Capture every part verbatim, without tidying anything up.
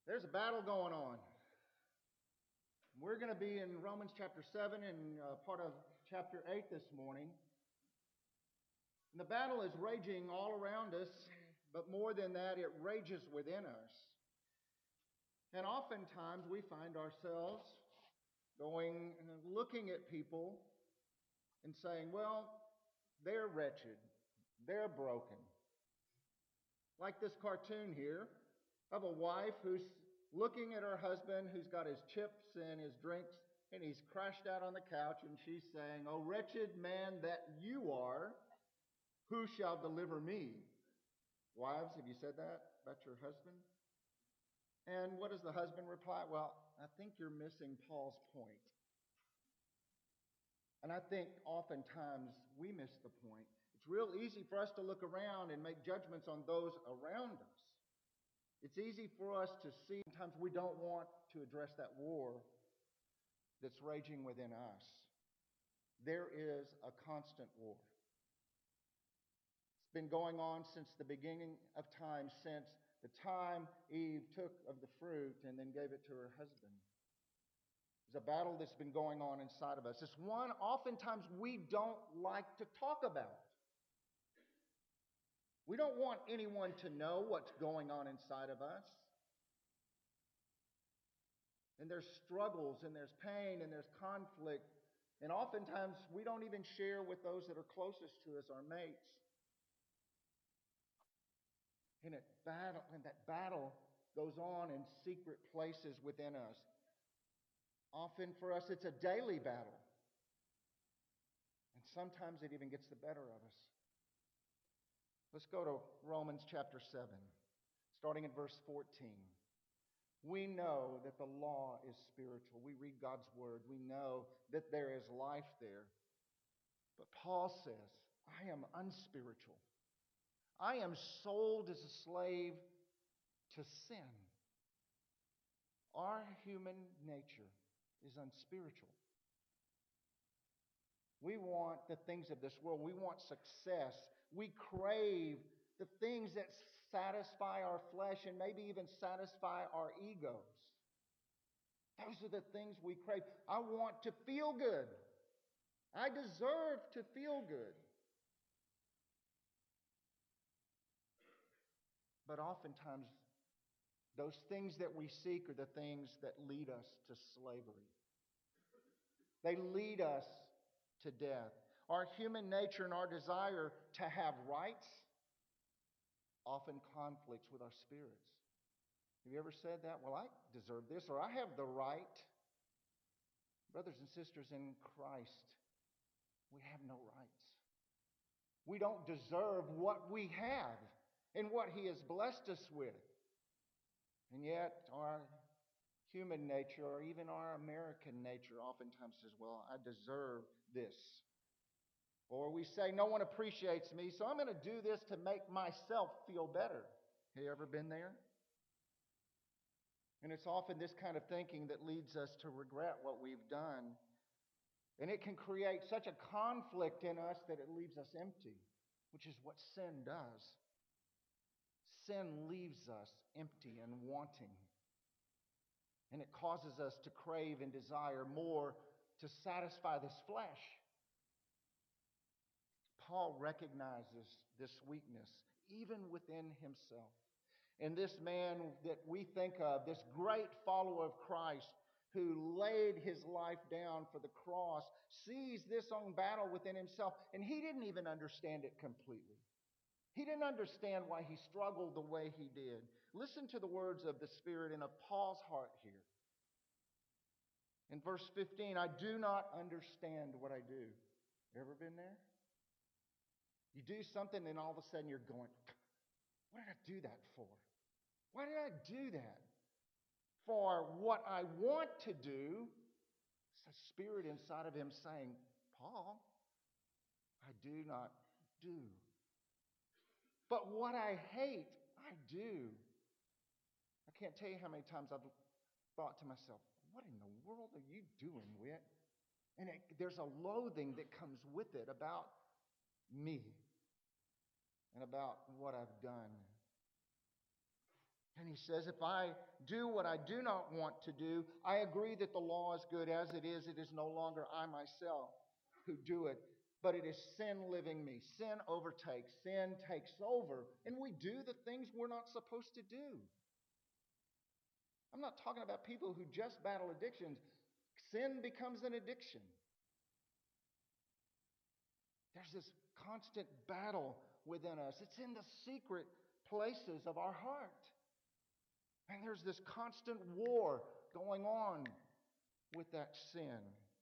There's a battle going on. We're going to be in Romans chapter seven and uh, part of chapter eight this morning. And the battle is raging all around us, but more than that, it rages within us. And oftentimes we find ourselves going and looking at people and saying, well, they're wretched, they're broken. Like this cartoon here of a wife who's looking at her husband who's got his chips and his drinks and he's crashed out on the couch, and she's saying, "Oh, wretched man that you are, who shall deliver me?" Wives, have you said that about your husband? And what does the husband reply? Well, I think you're missing Paul's point. And I think oftentimes we miss the point. It's real easy for us to look around and make judgments on those around us. It's easy for us to see sometimes we don't want to address that war that's raging within us. There is a constant war. It's been going on since the beginning of time, since the time Eve took of the fruit and then gave it to her husband. It's a battle that's been going on inside of us. It's one oftentimes we don't like to talk about. We don't want anyone to know what's going on inside of us. And there's struggles, and there's pain, and there's conflict. And oftentimes we don't even share with those that are closest to us, our mates. And, it battle, and that battle goes on in secret places within us. Often for us, it's a daily battle. And sometimes it even gets the better of us. Let's go to Romans chapter seven, starting in verse fourteen. We know that the law is spiritual. We read God's word. We know that there is life there. But Paul says, I am unspiritual. I am sold as a slave to sin. Our human nature is unspiritual. We want the things of this world. We want success. We crave the things that satisfy our flesh and maybe even satisfy our egos. Those are the things we crave. I want to feel good. I deserve to feel good. But oftentimes, those things that we seek are the things that lead us to slavery. They lead us to death. Our human nature and our desire to have rights often conflicts with our spirits. Have you ever said that? Well, I deserve this, or I have the right. Brothers and sisters in Christ, we have no rights. We don't deserve what we have and what He has blessed us with. And yet, our human nature, or even our American nature, oftentimes says, well, I deserve this. Or we say, no one appreciates me, so I'm going to do this to make myself feel better. Have you ever been there? And it's often this kind of thinking that leads us to regret what we've done. And it can create such a conflict in us that it leaves us empty, which is what sin does. Sin leaves us empty and wanting. And it causes us to crave and desire more to satisfy this flesh. Paul recognizes this weakness even within himself. And this man that we think of, this great follower of Christ who laid his life down for the cross, sees this own battle within himself, and he didn't even understand it completely. He didn't understand why he struggled the way he did. Listen to the words of the Spirit and of Paul's heart here. In verse fifteen, I do not understand what I do. Ever been there? You do something and all of a sudden you're going, what did I do that for? Why did I do that? For what I want to do, it's a spirit inside of him saying, Paul, I do not do. But what I hate, I do. I can't tell you how many times I've thought to myself, what in the world are you doing, Whit? And it, there's a loathing that comes with it about me and about what I've done. And he says, if I do what I do not want to do, I agree that the law is good as it is. It is no longer I myself who do it, but it is sin living me. Sin overtakes. Sin takes over. And we do the things we're not supposed to do. I'm not talking about people who just battle addictions. Sin becomes an addiction. There's this constant battle within us. It's in the secret places of our heart. And there's this constant war going on with that sin.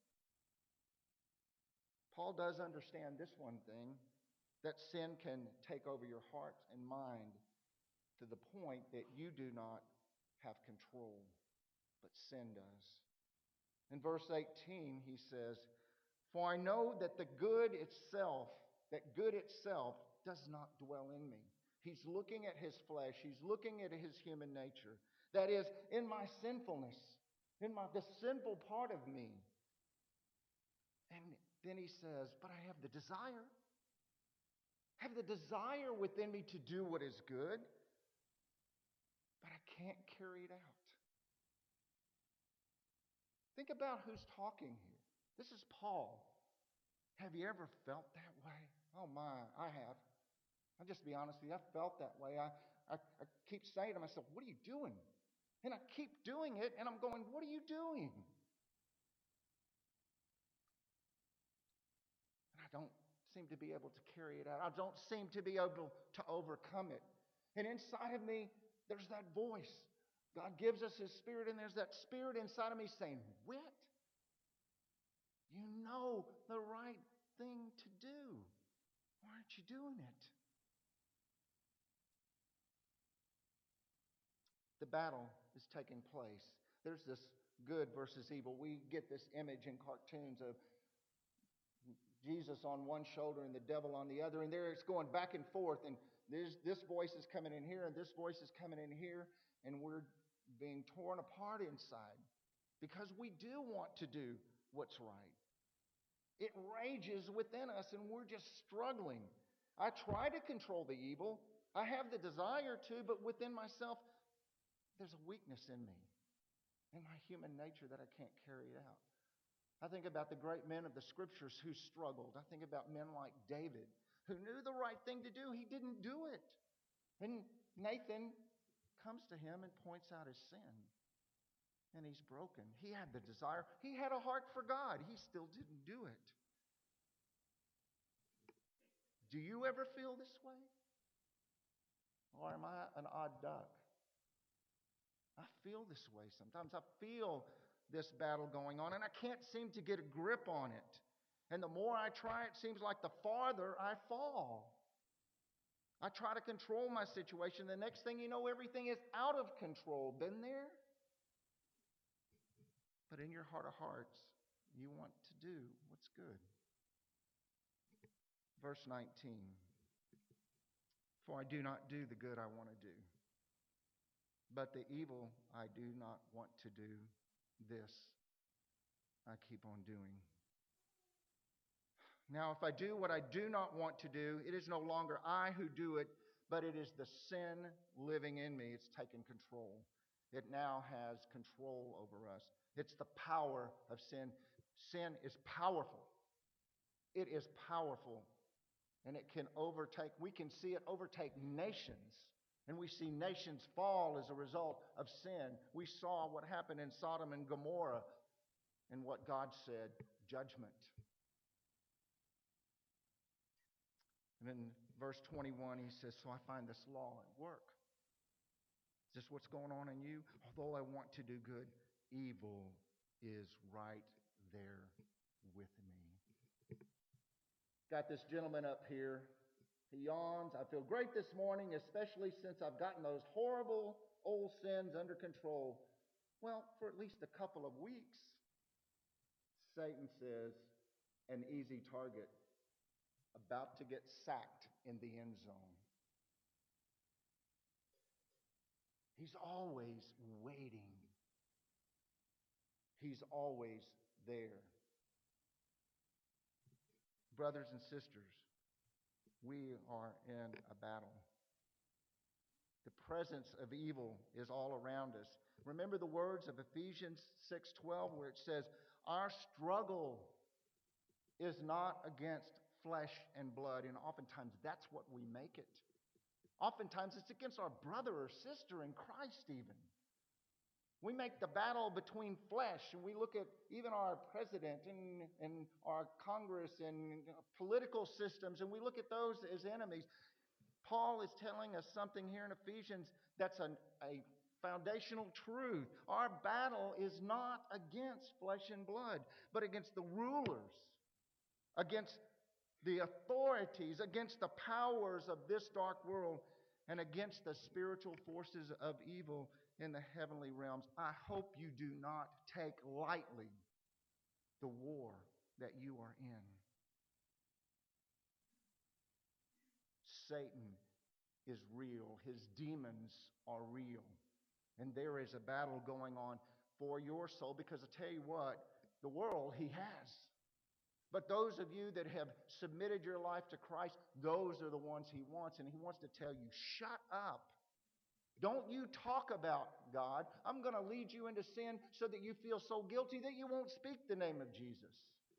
Paul does understand this one thing, that sin can take over your heart and mind to the point that you do not have control, but sin does. In verse eighteen, he says, for I know that the good itself, that good itself does not dwell in me. He's looking at his flesh. He's looking at his human nature. That is, in my sinfulness, in my the sinful part of me. And then he says, but I have the desire. I have the desire within me to do what is good, but I can't carry it out. Think about who's talking here. This is Paul. Have you ever felt that way? Oh my, I have. I'll just be honest with you, I felt that way. I, I, I keep saying to myself, what are you doing? And I keep doing it, and I'm going, what are you doing? And I don't seem to be able to carry it out. I don't seem to be able to overcome it. And inside of me, there's that voice. God gives us his spirit, and there's that spirit inside of me saying, Whit, you know the right thing to do. Why aren't you doing it? The battle is taking place. There's this good versus evil. We get this image in cartoons of Jesus on one shoulder and the devil on the other, and there it's going back and forth, and there's, this voice is coming in here, and this voice is coming in here, and we're being torn apart inside because we do want to do what's right. It rages within us, and we're just struggling. I try to control the evil. I have the desire to, but within myself, there's a weakness in me, in my human nature, that I can't carry it out. I think about the great men of the scriptures who struggled. I think about men like David, who knew the right thing to do. He didn't do it. And Nathan comes to him and points out his sin. And he's broken. He had the desire. He had a heart for God. He still didn't do it. Do you ever feel this way? Or am I an odd duck? I feel this way sometimes. I feel this battle going on, and I can't seem to get a grip on it. And the more I try, it seems like the farther I fall. I try to control my situation. The next thing you know, everything is out of control. Been there? But in your heart of hearts, you want to do what's good. Verse nineteen. For I do not do the good I want to do, but the evil I do not want to do, this I keep on doing. Now, if I do what I do not want to do, it is no longer I who do it, but it is the sin living in me. It's taken control. It now has control over us. It's the power of sin. Sin is powerful. It is powerful. And it can overtake, we can see it overtake nations. And we see nations fall as a result of sin. We saw what happened in Sodom and Gomorrah and what God said, judgment. And in verse twenty-one, he says, so I find this law at work. Is this what's going on in you? Although I want to do good, evil is right there with me. Got this gentleman up here. He yawns. I feel great this morning, especially since I've gotten those horrible old sins under control. Well, for at least a couple of weeks, Satan says, an easy target, about to get sacked in the end zone. He's always waiting. He's always there. Brothers and sisters, we are in a battle. The presence of evil is all around us. Remember the words of Ephesians six twelve where it says, our struggle is not against flesh and blood. And oftentimes that's what we make it. Oftentimes it's against our brother or sister in Christ even. We make the battle between flesh, and we look at even our president and, and our Congress and political systems, and we look at those as enemies. Paul is telling us something here in Ephesians that's a, a foundational truth. Our battle is not against flesh and blood, but against the rulers, against the authorities, against the powers of this dark world, and against the spiritual forces of evil in the heavenly realms. I hope you do not take lightly the war that you are in. Satan is real. His demons are real. And there is a battle going on for your soul, because I tell you what, the world he has. But those of you that have submitted your life to Christ, those are the ones he wants. And he wants to tell you, shut up. Don't you talk about God. I'm going to lead you into sin so that you feel so guilty that you won't speak the name of Jesus.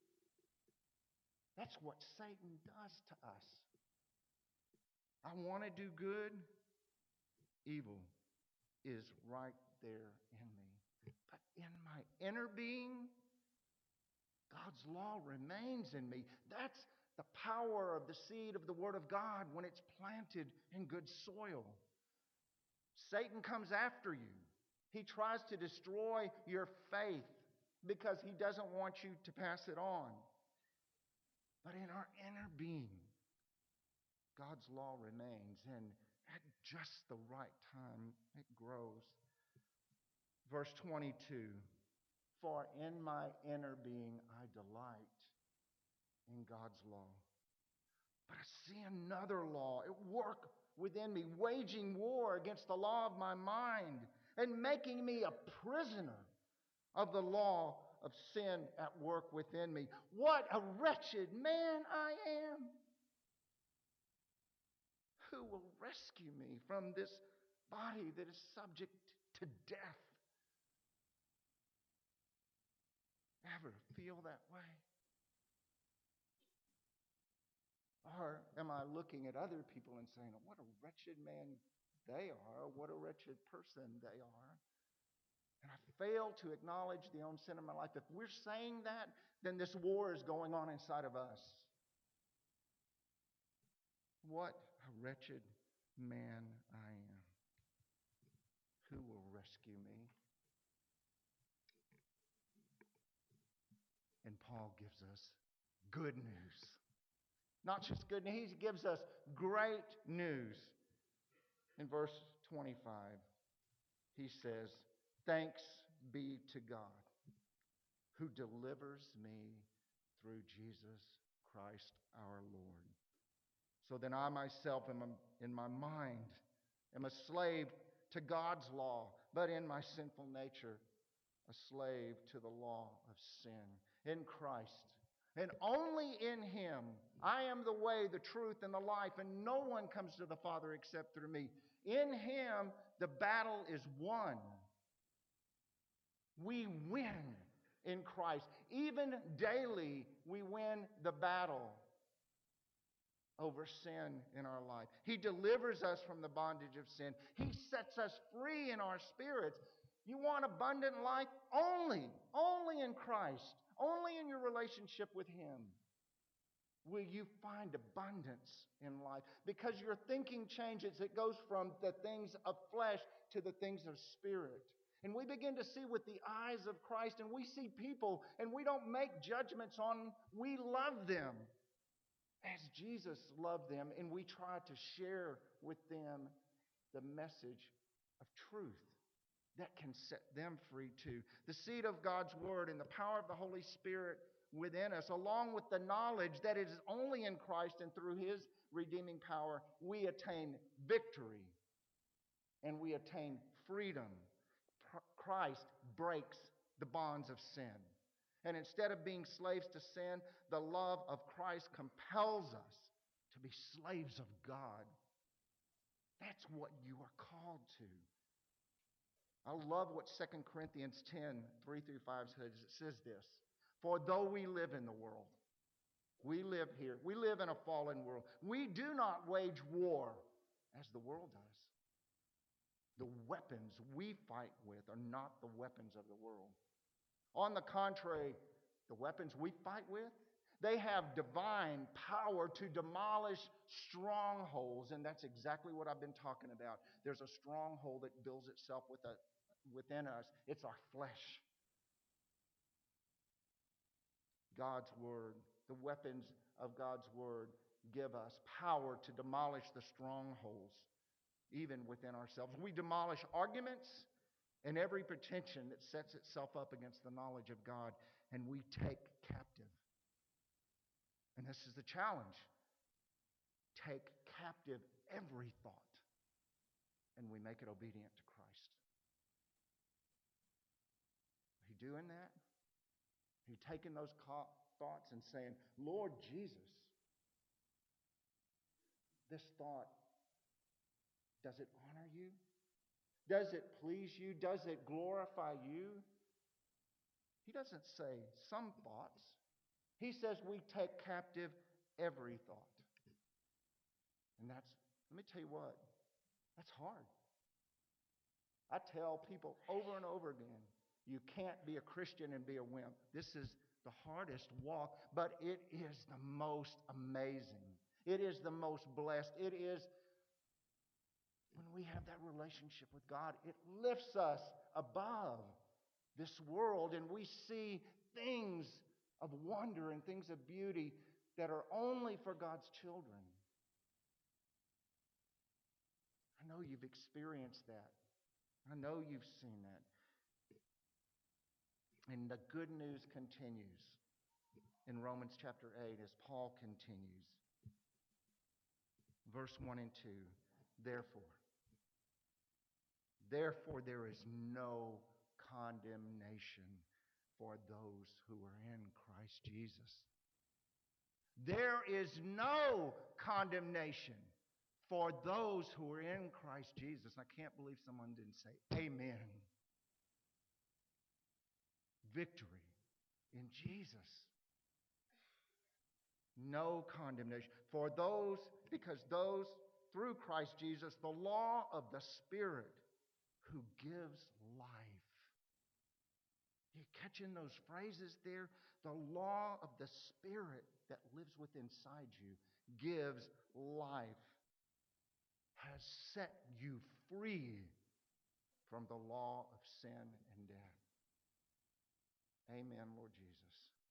That's what Satan does to us. I want to do good. Evil is right there in me. But in my inner being, God's law remains in me. That's the power of the seed of the Word of God when it's planted in good soil. Satan comes after you. He tries to destroy your faith because he doesn't want you to pass it on. But in our inner being, God's law remains, and at just the right time, it grows. Verse twenty-two, for in my inner being I delight in God's law. But I see another law at work within me, waging war against the law of my mind and making me a prisoner of the law of sin at work within me. What a wretched man I am! Who will rescue me from this body that is subject to death? Ever feel that way? Or am I looking at other people and saying, what a wretched man they are, what a wretched person they are? And I fail to acknowledge the own sin in my life. If we're saying that, then this war is going on inside of us. What a wretched man I am. Who will rescue me? And Paul gives us good news. Not just good news, he gives us great news. In verse twenty-five, he says, thanks be to God who delivers me through Jesus Christ our Lord. So then I myself am in my mind am a slave to God's law, but in my sinful nature a slave to the law of sin. In Christ, and only in him, I am the way, the truth, and the life, and no one comes to the Father except through me. In him, the battle is won. We win in Christ. Even daily, we win the battle over sin in our life. He delivers us from the bondage of sin. He sets us free in our spirits. You want abundant life? Only, only in Christ. Only in your relationship with him will you find abundance in life, because your thinking changes. It goes from the things of flesh to the things of spirit. And we begin to see with the eyes of Christ, and we see people, and we don't make judgments on them. We love them as Jesus loved them, and we try to share with them the message of truth that can set them free too. The seed of God's word and the power of the Holy Spirit within us, along with the knowledge that it is only in Christ and through his redeeming power, we attain victory and we attain freedom. Christ breaks the bonds of sin. And instead of being slaves to sin, the love of Christ compels us to be slaves of God. That's what you are called to. I love what Second Corinthians ten, three through five says. It says this, for though we live in the world, we live here, we live in a fallen world, we do not wage war as the world does. The weapons we fight with are not the weapons of the world. On the contrary, the weapons we fight with, they have divine power to demolish strongholds. And that's exactly what I've been talking about. There's a stronghold that builds itself with a, within us. It's our flesh. God's word, the weapons of God's word give us power to demolish the strongholds, even within ourselves. We demolish arguments and every pretension that sets itself up against the knowledge of God, and we take captive. And this is the challenge. Take captive every thought, and we make it obedient to Christ. Are you doing that? Are you taking those thoughts and saying, Lord Jesus, this thought, does it honor you? Does it please you? Does it glorify you? He doesn't say some thoughts. He says we take captive every thought. And that's, let me tell you what, that's hard. I tell people over and over again, you can't be a Christian and be a wimp. This is the hardest walk, but it is the most amazing. It is the most blessed. It is, when we have that relationship with God, it lifts us above this world, and we see things of wonder and things of beauty that are only for God's children. I know you've experienced that. I know you've seen that. And the good news continues in Romans chapter eight as Paul continues. Verse one and two. Therefore, therefore there is no condemnation for those who are in Christ Jesus. There is no condemnation for those who are in Christ Jesus. I can't believe someone didn't say amen. Victory in Jesus. No condemnation. For those, because those, through Christ Jesus, the law of the Spirit who gives life. You're catching those phrases there? The law of the Spirit that lives within inside you gives life, has set you free from the law of sin and death. Amen, Lord Jesus.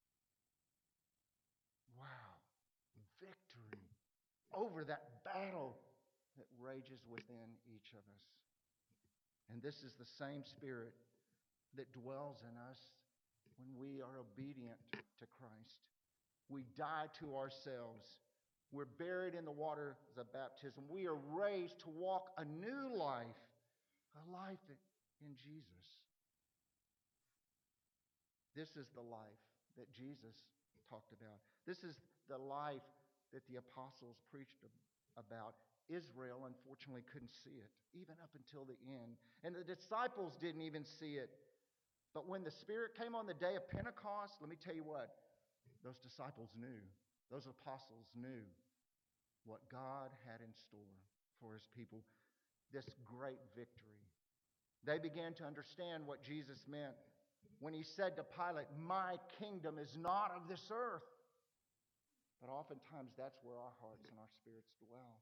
Wow. Victory over that battle that rages within each of us. And this is the same Spirit that dwells in us when we are obedient to Christ. We die to ourselves. We're buried in the waters of baptism. We are raised to walk a new life, a life in Jesus. This is the life that Jesus talked about. This is the life that the apostles preached about. Israel, unfortunately, couldn't see it, even up until the end. And the disciples didn't even see it. But when the Spirit came on the day of Pentecost, let me tell you what, those disciples knew, those apostles knew what God had in store for his people, this great victory. They began to understand what Jesus meant when he said to Pilate, my kingdom is not of this earth. But oftentimes that's where our hearts and our spirits dwell.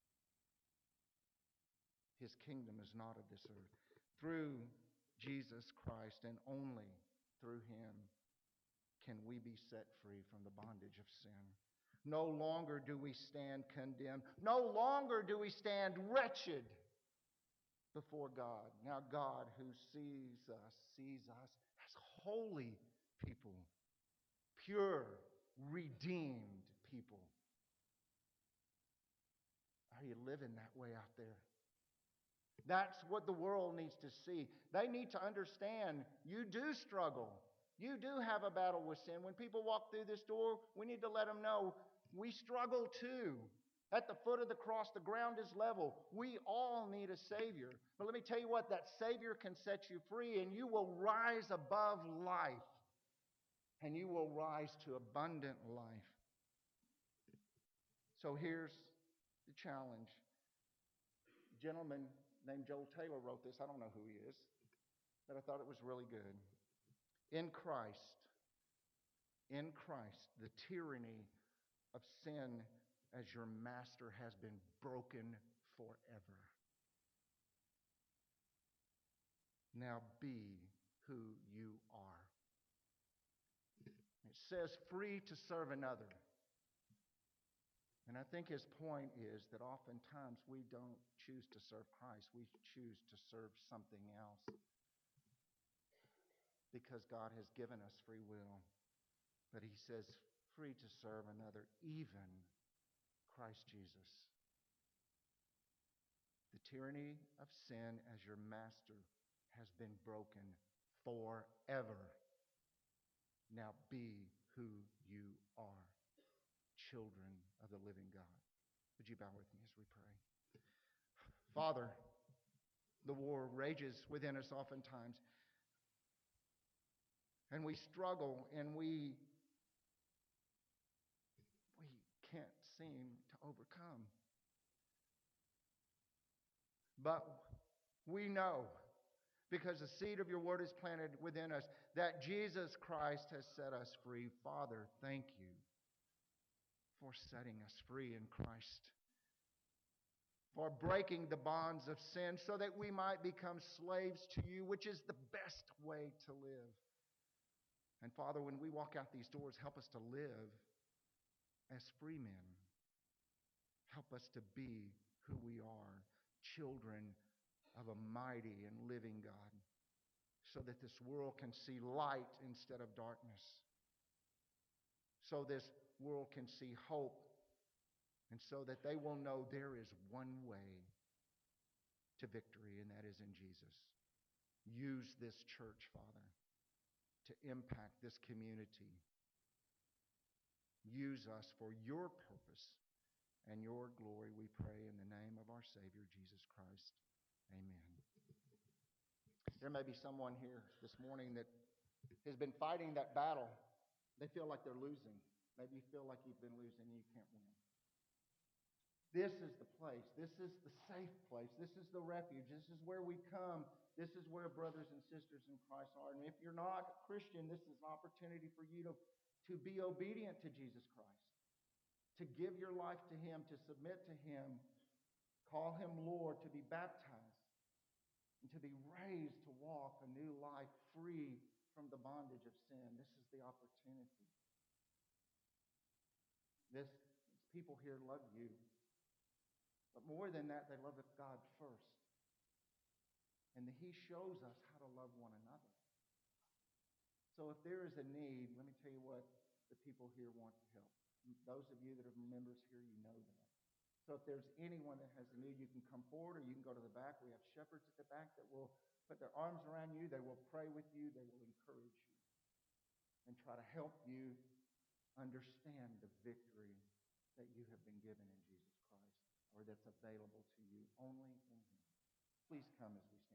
His kingdom is not of this earth. Through Jesus Christ and only through him can we be set free from the bondage of sin. No longer do we stand condemned. No longer do we stand wretched before God. Now God, who sees us, sees us as holy people, pure, redeemed people. Are you living that way out there? That's what the world needs to see. They need to understand you do struggle. You do have a battle with sin. When people walk through this door, we need to let them know we struggle too. At the foot of the cross, the ground is level. We all need a Savior. But let me tell you what, that Savior can set you free, and you will rise above life. And you will rise to abundant life. So here's the challenge. A gentleman named Joel Taylor wrote this. I don't know who he is, but I thought it was really good. In Christ, in Christ, the tyranny of sin as your master has been broken forever. Now be who you are. It says free to serve another. And I think his point is that oftentimes we don't choose to serve Christ. We choose to serve something else because God has given us free will. But he says free to serve another, even Christ Jesus. The tyranny of sin as your master has been broken forever. Now be who you are, children of the living God. Would you bow with me as we pray? Father, the war rages within us oftentimes, and we struggle, and we we can't seem to overcome. But we know, because the seed of your word is planted within us, that Jesus Christ has set us free. Father, thank you for setting us free in Christ, for breaking the bonds of sin so that we might become slaves to you, which is the best way to live. And Father, when we walk out these doors, help us to live as free men. Help us to be who we are, children of a mighty and living God, so that this world can see light instead of darkness, so this world can see hope, and so that they will know there is one way to victory, and that is in Jesus. Use this church, Father, to impact this community. Use us for your purpose and your glory, we pray in the name of our Savior, Jesus Christ. Amen. There may be someone here this morning that has been fighting that battle. They feel like they're losing. Maybe you feel like you've been losing and you can't win. This is the place. This is the safe place. This is the refuge. This is where we come. This is where brothers and sisters in Christ are. And if you're not a Christian, this is an opportunity for you to, to be obedient to Jesus Christ, to give your life to him, to submit to him, call him Lord, to be baptized, and to be raised to walk a new life free from the bondage of sin. This is the opportunity. This, these people here love you. But more than that, they love God first. And he shows us how to love one another. So if there is a need, let me tell you what the people here want to help. Those of you that are members here, you know that. So if there's anyone that has a need, you can come forward or you can go to the back. We have shepherds at the back that will put their arms around you. They will pray with you. They will encourage you and try to help you understand the victory that you have been given in Jesus Christ, or that's available to you only in him. Please come as we